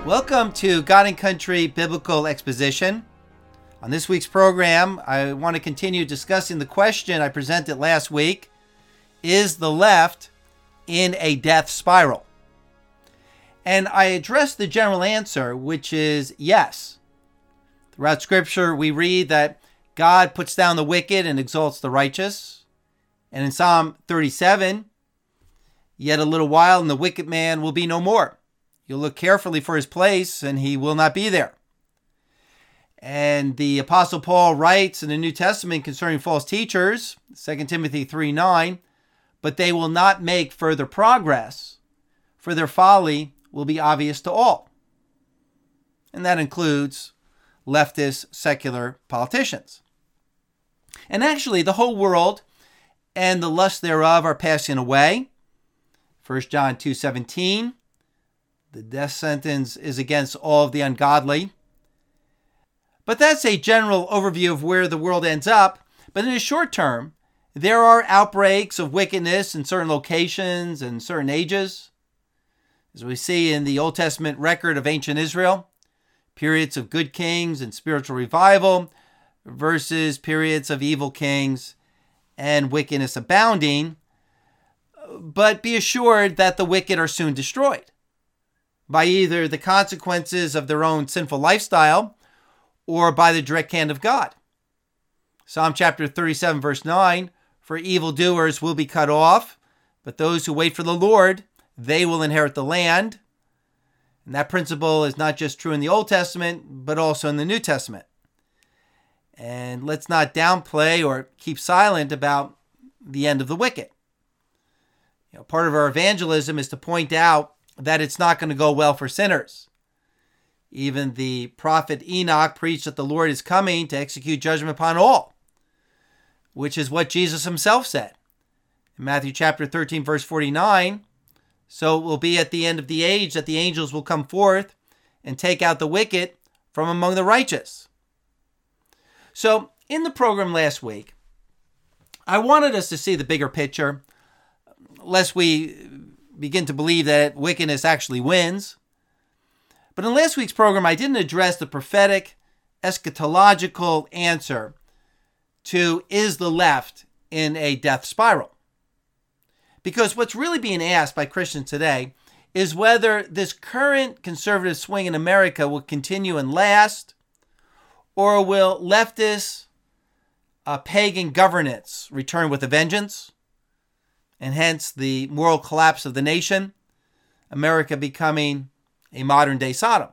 Welcome to God and Country Biblical Exposition. On this week's program, I want to continue discussing the question I presented last week: is the left in a death spiral? And I addressed the general answer, which is yes. Throughout Scripture, we read that God puts down the wicked and exalts the righteous. And in Psalm 37, yet a little while and the wicked man will be no more. You'll look carefully for his place, and he will not be there. And the Apostle Paul writes in the New Testament concerning false teachers, 2 Timothy 3:9, but they will not make further progress, for their folly will be obvious to all. And that includes leftist secular politicians. And actually, the whole world and the lust thereof are passing away. 1 John 2:17. The death sentence is against all of the ungodly. But that's a general overview of where the world ends up. But in the short term, there are outbreaks of wickedness in certain locations and certain ages. As we see in the Old Testament record of ancient Israel, periods of good kings and spiritual revival versus periods of evil kings and wickedness abounding. But be assured that the wicked are soon destroyed by either the consequences of their own sinful lifestyle or by the direct hand of God. Psalm chapter 37, verse 9, for evildoers will be cut off, but those who wait for the Lord, they will inherit the land. And that principle is not just true in the Old Testament, but also in the New Testament. And let's not downplay or keep silent about the end of the wicked. Part of our evangelism is to point out that it's not going to go well for sinners. Even the prophet Enoch preached that the Lord is coming to execute judgment upon all, which is what Jesus himself said. In Matthew chapter 13, verse 49, so it will be at the end of the age that the angels will come forth and take out the wicked from among the righteous. So in the program last week, I wanted us to see the bigger picture, lest we begin to believe that wickedness actually wins. But in last week's program, I didn't address the prophetic, eschatological answer to is the left in a death spiral? Because what's really being asked by Christians today is whether this current conservative swing in America will continue and last, or will leftist pagan governance return with a vengeance, and hence the moral collapse of the nation, America becoming a modern-day Sodom.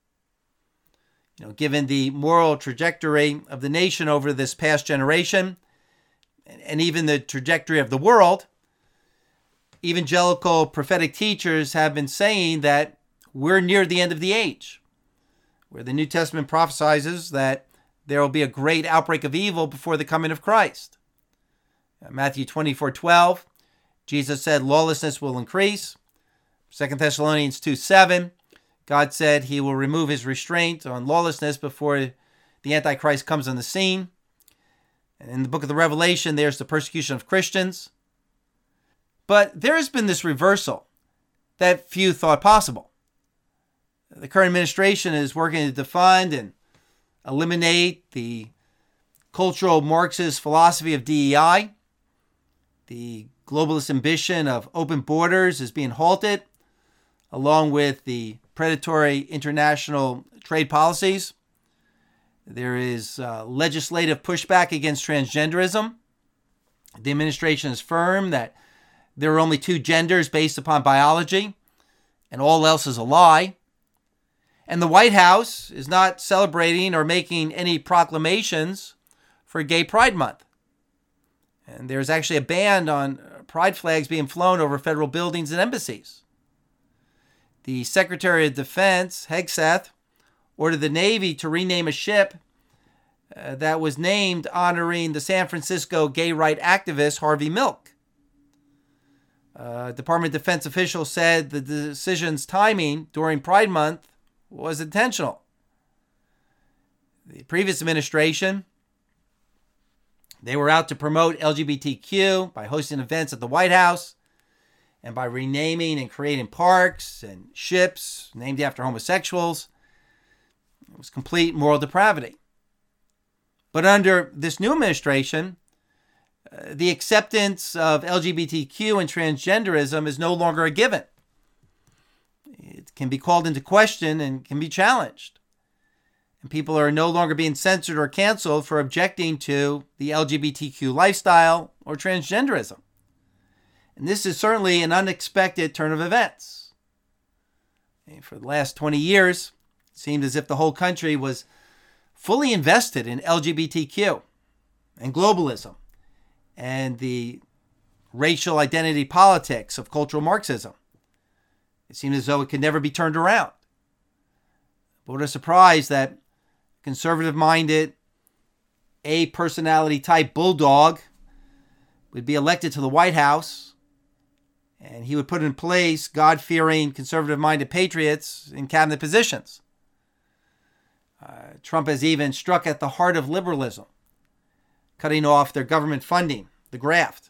Given the moral trajectory of the nation over this past generation, and even the trajectory of the world, evangelical prophetic teachers have been saying that we're near the end of the age, where the New Testament prophesies that there will be a great outbreak of evil before the coming of Christ. Matthew 24:12, Jesus said lawlessness will increase. 2 Thessalonians 2:7, God said he will remove his restraint on lawlessness before the Antichrist comes on the scene. And in the book of the Revelation, there's the persecution of Christians. But there has been this reversal that few thought possible. The current administration is working to defund and eliminate the cultural Marxist philosophy of DEI. The globalist ambition of open borders is being halted, along with the predatory international trade policies. There is legislative pushback against transgenderism. The administration is firm that there are only two genders based upon biology, and all else is a lie. And the White House is not celebrating or making any proclamations for Gay Pride Month. And there's actually a ban on pride flags being flown over federal buildings and embassies. The Secretary of Defense, Hegseth, ordered the Navy to rename a ship that was named honoring the San Francisco gay right activist Harvey Milk. Department of Defense officials said the decision's timing during Pride Month was intentional. The previous administration, they were out to promote LGBTQ by hosting events at the White House. and by renaming and creating parks and ships named after homosexuals. It was complete moral depravity. But under this new administration, the acceptance of LGBTQ and transgenderism is no longer a given. It can be called into question and can be challenged. And people are no longer being censored or canceled for objecting to the LGBTQ lifestyle or transgenderism. And this is certainly an unexpected turn of events. And for the last 20 years, it seemed as if the whole country was fully invested in LGBTQ and globalism and the racial identity politics of cultural Marxism. It seemed as though it could never be turned around. But what a surprise that conservative-minded, A-personality type bulldog would be elected to the White House, and he would put in place God-fearing, conservative-minded patriots in cabinet positions. Trump has even struck at the heart of liberalism, cutting off their government funding, the graft.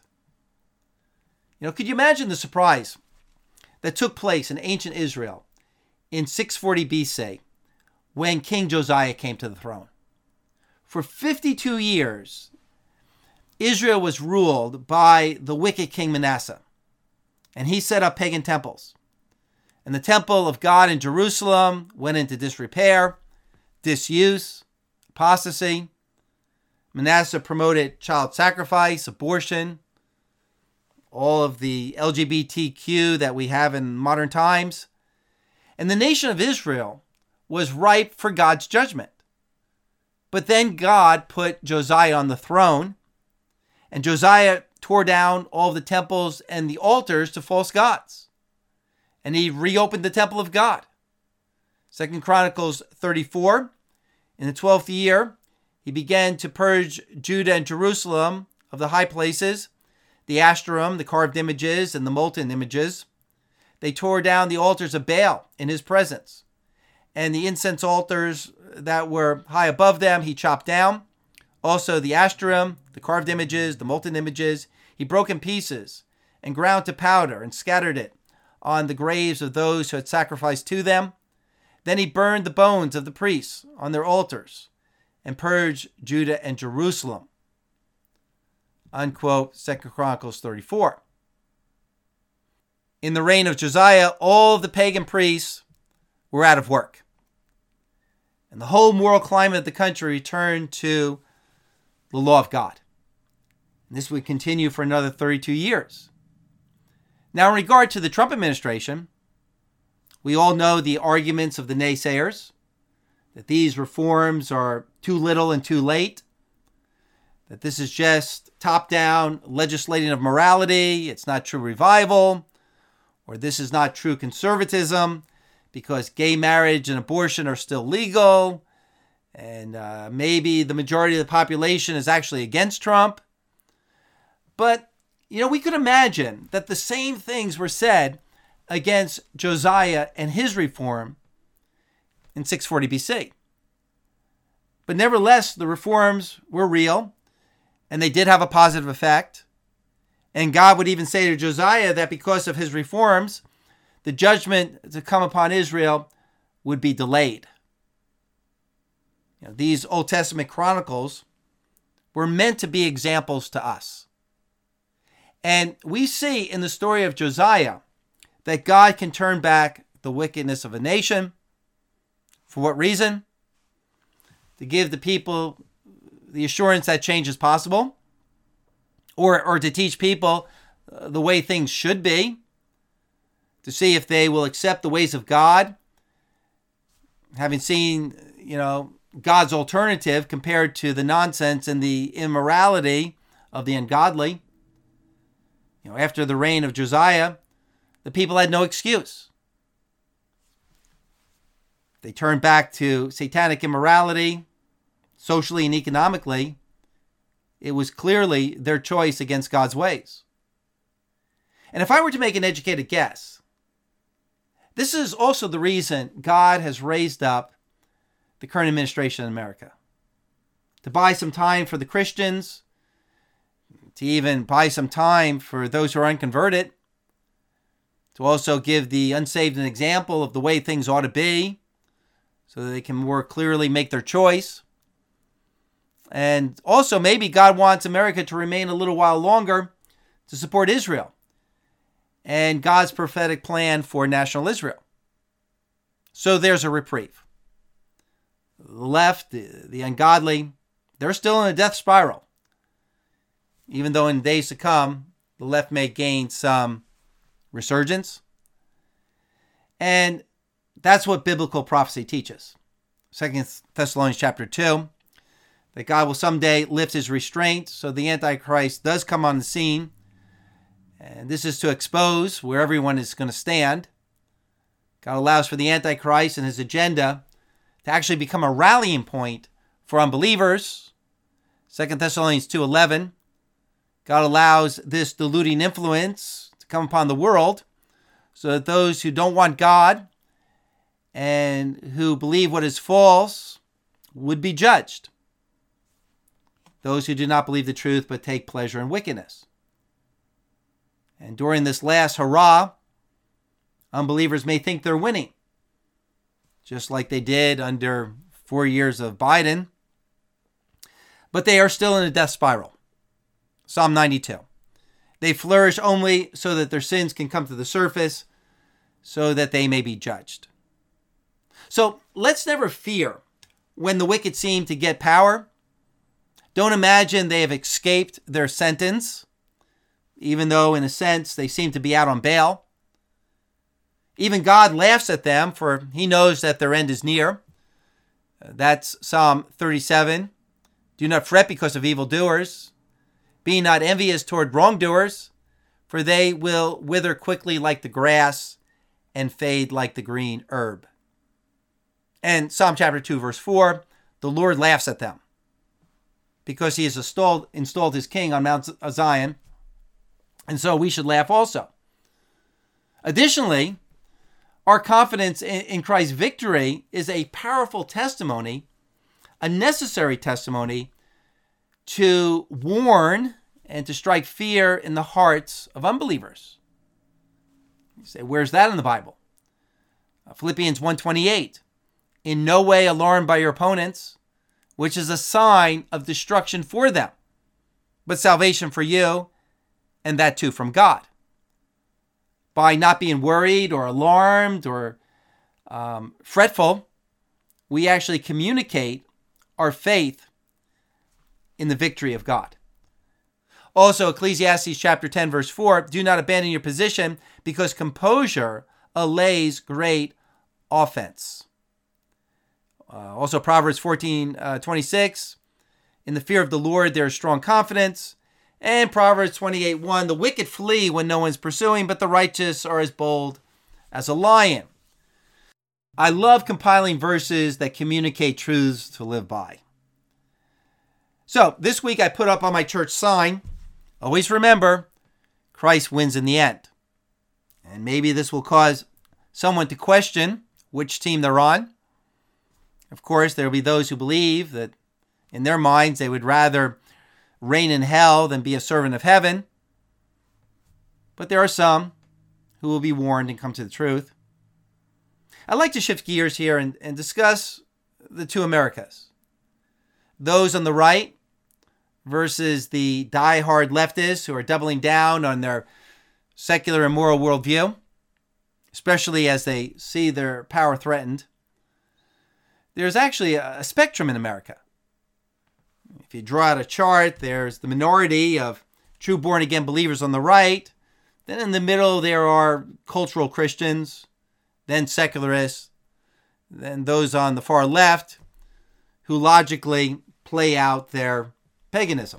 Could you imagine the surprise that took place in ancient Israel in 640 BC when King Josiah came to the throne? For 52 years, Israel was ruled by the wicked King Manasseh, and he set up pagan temples. And the temple of God in Jerusalem went into disrepair, disuse, apostasy. Manasseh promoted child sacrifice, abortion, all of the LGBTQ that we have in modern times. And the nation of Israel was ripe for God's judgment. But then God put Josiah on the throne, and Josiah tore down all the temples and the altars to false gods. And he reopened the temple of God. 2 Chronicles 34, in the 12th year, he began to purge Judah and Jerusalem of the high places, the Ashtarim, the carved images, and the molten images. They tore down the altars of Baal in his presence. And the incense altars that were high above them, he chopped down. Also the Ashtarim, the carved images, the molten images, he broke in pieces and ground to powder and scattered it on the graves of those who had sacrificed to them. Then he burned the bones of the priests on their altars and purged Judah and Jerusalem. Unquote, 2 Chronicles 34. In the reign of Josiah, all of the pagan priests were out of work. And the whole moral climate of the country returned to the law of God. And this would continue for another 32 years. Now, in regard to the Trump administration, we all know the arguments of the naysayers, that these reforms are too little and too late, that this is just top-down legislating of morality, it's not true revival, or this is not true conservatism because gay marriage and abortion are still legal, and maybe the majority of the population is actually against Trump. But, we could imagine that the same things were said against Josiah and his reform in 640 BC. But nevertheless, the reforms were real, and they did have a positive effect. And God would even say to Josiah that because of his reforms, the judgment to come upon Israel would be delayed. These Old Testament chronicles were meant to be examples to us. And we see in the story of Josiah that God can turn back the wickedness of a nation. For what reason? To give the people the assurance that change is possible, or to teach people the way things should be, to see if they will accept the ways of God, having seen, God's alternative compared to the nonsense and the immorality of the ungodly. After the reign of Josiah, the people had no excuse. They turned back to satanic immorality, socially and economically. It was clearly their choice against God's ways. And if I were to make an educated guess, this is also the reason God has raised up the current administration in America. To buy some time for the Christians, to even buy some time for those who are unconverted, to also give the unsaved an example of the way things ought to be so that they can more clearly make their choice. And also, maybe God wants America to remain a little while longer to support Israel and God's prophetic plan for national Israel. So there's a reprieve. The left, the ungodly, they're still in a death spiral. Even though in days to come, the left may gain some resurgence. And that's what biblical prophecy teaches. 2 Thessalonians chapter 2, that God will someday lift his restraint, so the Antichrist does come on the scene. And this is to expose where everyone is going to stand. God allows for the Antichrist and his agenda to actually become a rallying point for unbelievers. 2 Thessalonians 2:11, God allows this deluding influence to come upon the world so that those who don't want God and who believe what is false would be judged. Those who do not believe the truth but take pleasure in wickedness. And during this last hurrah, unbelievers may think they're winning, just like they did under 4 years of Biden. But they are still in a death spiral. Psalm 92. They flourish only so that their sins can come to the surface, so that they may be judged. So let's never fear when the wicked seem to get power. Don't imagine they have escaped their sentence, even though in a sense they seem to be out on bail. Even God laughs at them, for he knows that their end is near. That's Psalm 37. Do not fret because of evildoers. Be not envious toward wrongdoers, for they will wither quickly like the grass and fade like the green herb. And Psalm chapter 2, verse 4, the Lord laughs at them because he has installed his king on Mount Zion, and so we should laugh also. Additionally, our confidence in Christ's victory is a powerful testimony, a necessary testimony to warn and to strike fear in the hearts of unbelievers. You say, where's that in the Bible? Philippians 1:28. In no way alarmed by your opponents, which is a sign of destruction for them, but salvation for you, and that too from God. By not being worried or alarmed or fretful, we actually communicate our faith in the victory of God. Also, Ecclesiastes chapter 10, verse 4, do not abandon your position because composure allays great offense. Also, Proverbs 14:26, in the fear of the Lord there is strong confidence. And Proverbs 28:1, the wicked flee when no one's pursuing, but the righteous are as bold as a lion. I love compiling verses that communicate truths to live by. So, this week I put up on my church sign, always remember, Christ wins in the end. And maybe this will cause someone to question which team they're on. Of course, there will be those who believe that in their minds they would rather reign in hell than be a servant of heaven. But there are some who will be warned and come to the truth. I'd like to shift gears here and discuss the two Americas. Those on the right versus the die-hard leftists who are doubling down on their secular and moral worldview, especially as they see their power threatened. There's actually a spectrum in America. If you draw out a chart, there's the minority of true born-again believers on the right. Then in the middle, there are cultural Christians, then secularists, then those on the far left who logically play out their paganism.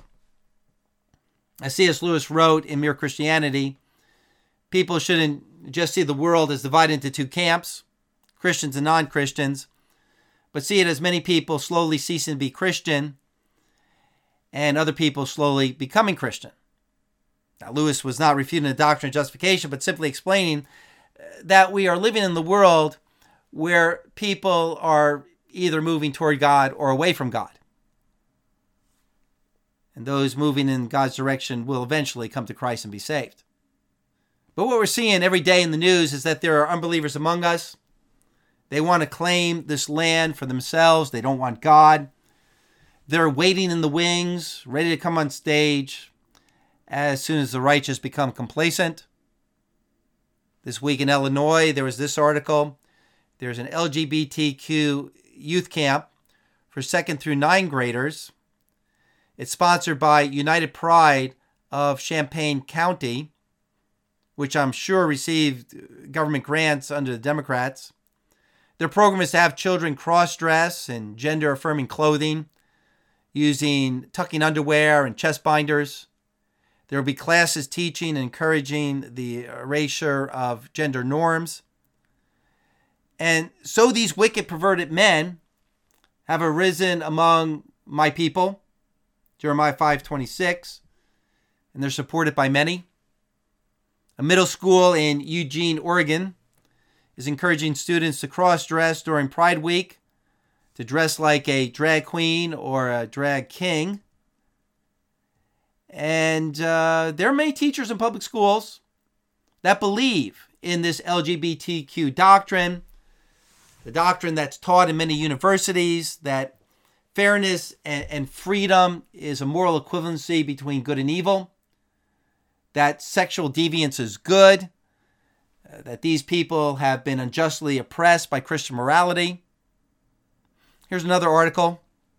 As C.S. Lewis wrote in Mere Christianity, people shouldn't just see the world as divided into two camps, Christians and non-Christians, but see it as many people slowly ceasing to be Christian and other people slowly becoming Christian. Now, Lewis was not refuting the doctrine of justification, but simply explaining that we are living in the world where people are either moving toward God or away from God. And those moving in God's direction will eventually come to Christ and be saved. But what we're seeing every day in the news is that there are unbelievers among us. They want to claim this land for themselves. They don't want God. They're waiting in the wings, ready to come on stage as soon as the righteous become complacent. This week in Illinois, there was this article. There's an LGBTQ youth camp for 2nd through 9th graders. It's sponsored by United Pride of Champaign County, which I'm sure received government grants under the Democrats. Their program is to have children cross-dress in gender-affirming clothing, using tucking underwear and chest binders. There will be classes teaching and encouraging the erasure of gender norms. And so these wicked, perverted men have arisen among my people, Jeremiah 5:26, and they're supported by many. A middle school in Eugene, Oregon, is encouraging students to cross-dress during Pride Week, to dress like a drag queen or a drag king. And there are many teachers in public schools that believe in this LGBTQ doctrine, the doctrine that's taught in many universities, that fairness and freedom is a moral equivalency between good and evil, that sexual deviance is good, that these people have been unjustly oppressed by Christian morality. Here's another article.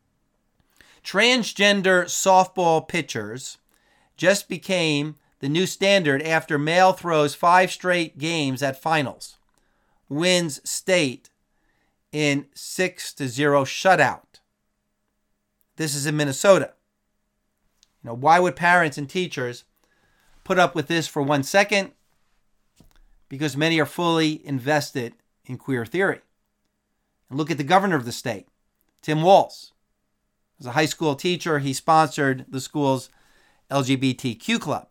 Transgender softball pitchers just became the new standard after male throws 5 straight games at finals, wins state in 6-0 shutout. This is in Minnesota. Why would parents and teachers put up with this for 1 second? Because many are fully invested in queer theory. And look at the governor of the state, Tim Walz. As a high school teacher, he sponsored the school's LGBTQ club.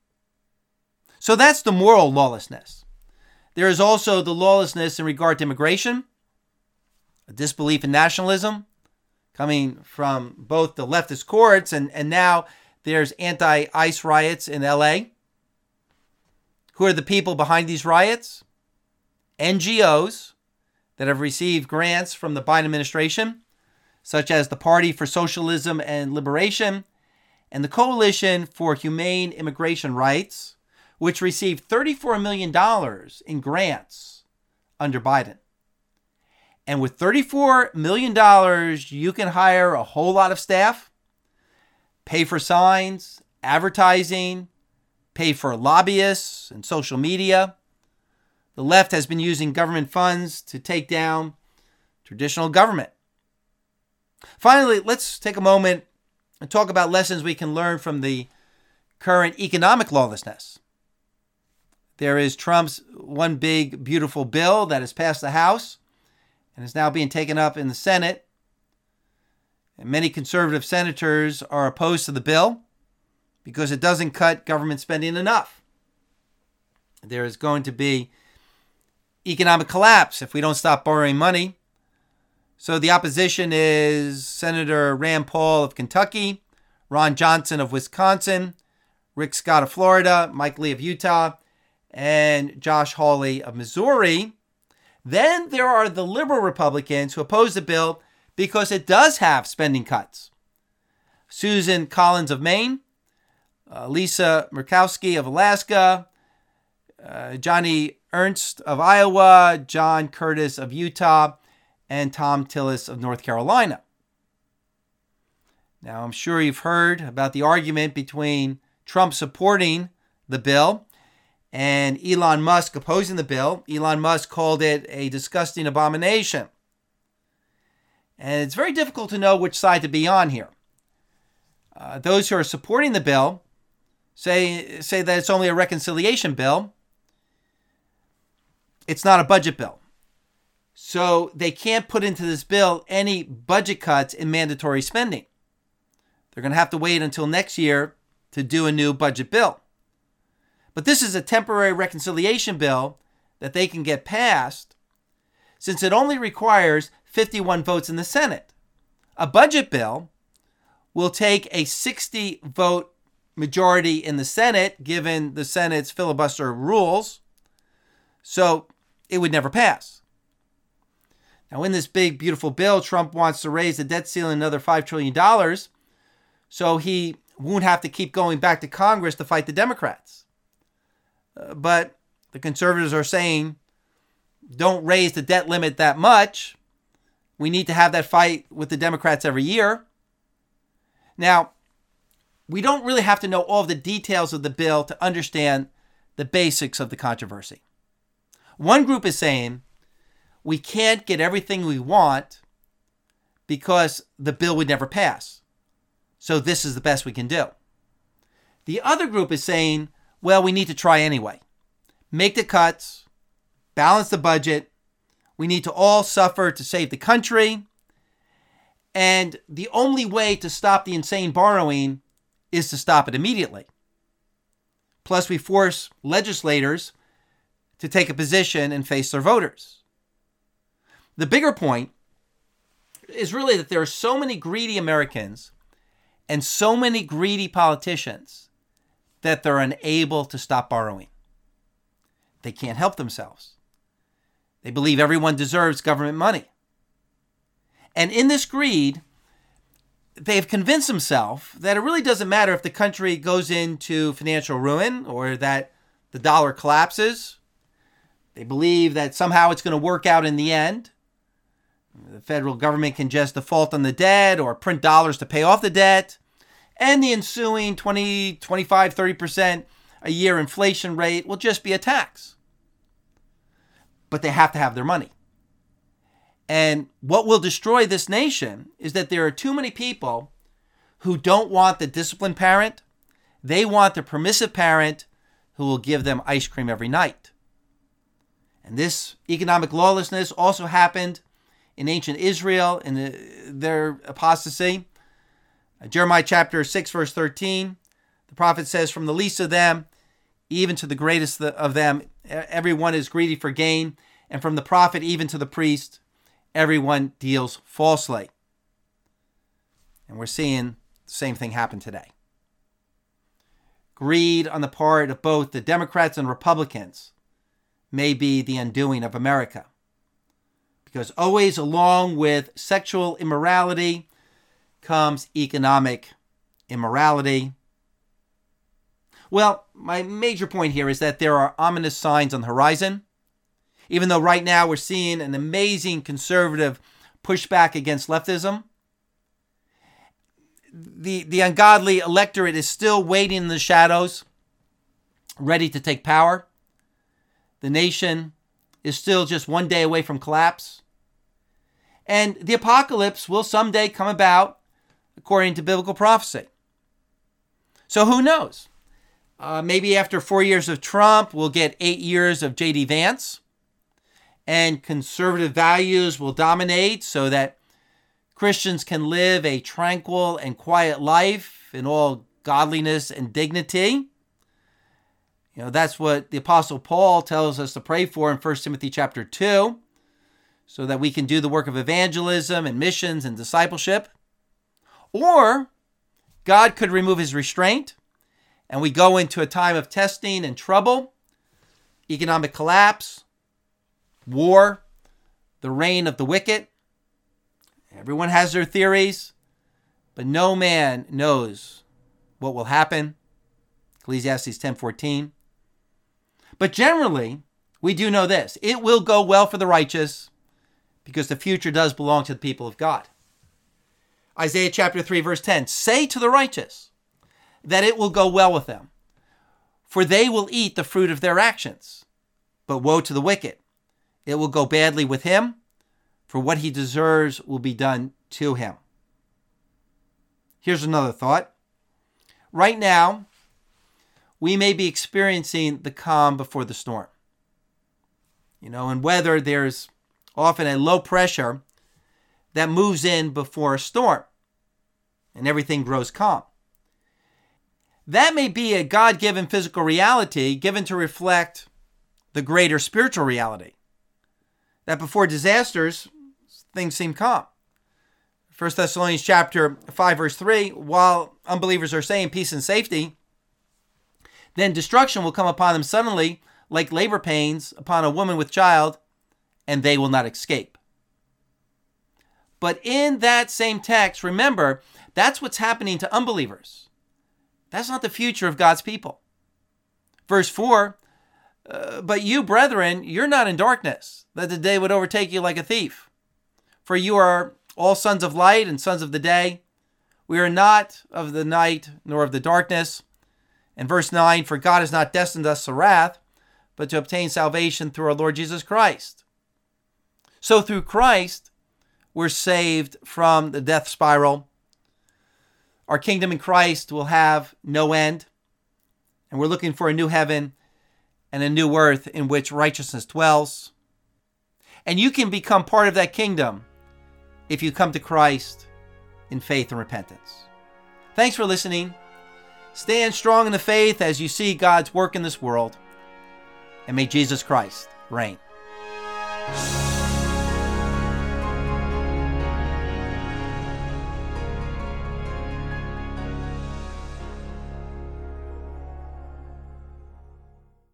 So that's the moral lawlessness. There is also the lawlessness in regard to immigration, a disbelief in nationalism coming from both the leftist courts and now there's anti-ICE riots in LA. Who are the people behind these riots? NGOs that have received grants from the Biden administration, such as the Party for Socialism and Liberation and the Coalition for Humane Immigration Rights, which received $34 million in grants under Biden. And with $34 million, you can hire a whole lot of staff, pay for signs, advertising, pay for lobbyists and social media. The left has been using government funds to take down traditional government. Finally, let's take a moment and talk about lessons we can learn from the current economic lawlessness. There is Trump's one big, beautiful bill that has passed the House and is now being taken up in the Senate. And many conservative senators are opposed to the bill because it doesn't cut government spending enough. There is going to be economic collapse if we don't stop borrowing money. So the opposition is Senator Rand Paul of Kentucky, Ron Johnson of Wisconsin, Rick Scott of Florida, Mike Lee of Utah, and Josh Hawley of Missouri. Then there are the liberal Republicans who oppose the bill because it does have spending cuts. Susan Collins of Maine, Lisa Murkowski of Alaska, Johnny Ernst of Iowa, John Curtis of Utah, and Tom Tillis of North Carolina. Now, I'm sure you've heard about the argument between Trump supporting the bill and Elon Musk opposing the bill. Elon Musk called it a disgusting abomination. And it's very difficult to know which side to be on here. Those who are supporting the bill say that it's only a reconciliation bill. It's not a budget bill. So they can't put into this bill any budget cuts in mandatory spending. They're going to have to wait until next year to do a new budget bill. But this is a temporary reconciliation bill that they can get passed since it only requires 51 votes in the Senate. A budget bill will take a 60-vote majority in the Senate, given the Senate's filibuster rules, so it would never pass. Now, in this big, beautiful bill, Trump wants to raise the debt ceiling another $5 trillion, so he won't have to keep going back to Congress to fight the Democrats. But the conservatives are saying, don't raise the debt limit that much. We need to have that fight with the Democrats every year. Now, we don't really have to know all of the details of the bill to understand the basics of the controversy. One group is saying we can't get everything we want because the bill would never pass. So this is the best we can do. The other group is saying, well, we need to try anyway. Make the cuts, balance the budget. We need to all suffer to save the country. And the only way to stop the insane borrowing is to stop it immediately. Plus, we force legislators to take a position and face their voters. The bigger point is really that there are so many greedy Americans and so many greedy politicians that they're unable to stop borrowing. They can't help themselves. They believe everyone deserves government money. And in this greed, they've convinced themselves that it really doesn't matter if the country goes into financial ruin or that the dollar collapses. They believe that somehow it's going to work out in the end. The federal government can just default on the debt or print dollars to pay off the debt. And the ensuing 20, 25, 30% a year inflation rate will just be a tax. But they have to have their money. And what will destroy this nation is that there are too many people who don't want the disciplined parent. They want the permissive parent who will give them ice cream every night. And this economic lawlessness also happened in ancient Israel in their apostasy. Jeremiah chapter 6, verse 13, the prophet says, from the least of them, even to the greatest of them, everyone is greedy for gain. And from the prophet, even to the priest, everyone deals falsely. And we're seeing the same thing happen today. Greed on the part of both the Democrats and Republicans may be the undoing of America. Because always along with sexual immorality comes economic immorality. Well, my major point here is that there are ominous signs on the horizon. Even though right now we're seeing an amazing conservative pushback against leftism, the ungodly electorate is still waiting in the shadows, ready to take power. The nation is still just one day away from collapse. And the apocalypse will someday come about according to biblical prophecy. So who knows? Maybe after 4 years of Trump, we'll get 8 years of J.D. Vance. And conservative values will dominate so that Christians can live a tranquil and quiet life in all godliness and dignity. That's what the Apostle Paul tells us to pray for in 1 Timothy chapter 2, so that we can do the work of evangelism and missions and discipleship. Or God could remove his restraint and we go into a time of testing and trouble, economic collapse, war, the reign of the wicked. Everyone has their theories, but no man knows what will happen. Ecclesiastes 10:14. But generally, we do know this. It will go well for the righteous because the future does belong to the people of God. Isaiah chapter 3, verse 10. Say to the righteous that it will go well with them, for they will eat the fruit of their actions. But woe to the wicked. It will go badly with him, for what he deserves will be done to him. Here's another thought. Right now, we may be experiencing the calm before the storm. In weather, there's often a low pressure that moves in before a storm, and everything grows calm. That may be a God-given physical reality given to reflect the greater spiritual reality. That before disasters, things seem calm. 1 Thessalonians chapter 5, verse 3, while unbelievers are saying peace and safety, then destruction will come upon them suddenly, like labor pains upon a woman with child, and they will not escape. But in that same text, remember, that's what's happening to unbelievers. That's not the future of God's people. Verse 4, but you, brethren, you're not in darkness, that the day would overtake you like a thief. For you are all sons of light and sons of the day. We are not of the night nor of the darkness. And verse 9, for God has not destined us to wrath, but to obtain salvation through our Lord Jesus Christ. So through Christ, we're saved from the death spiral. Our kingdom in Christ will have no end. And we're looking for a new heaven and a new earth in which righteousness dwells. And you can become part of that kingdom if you come to Christ in faith and repentance. Thanks for listening. Stand strong in the faith as you see God's work in this world. And may Jesus Christ reign.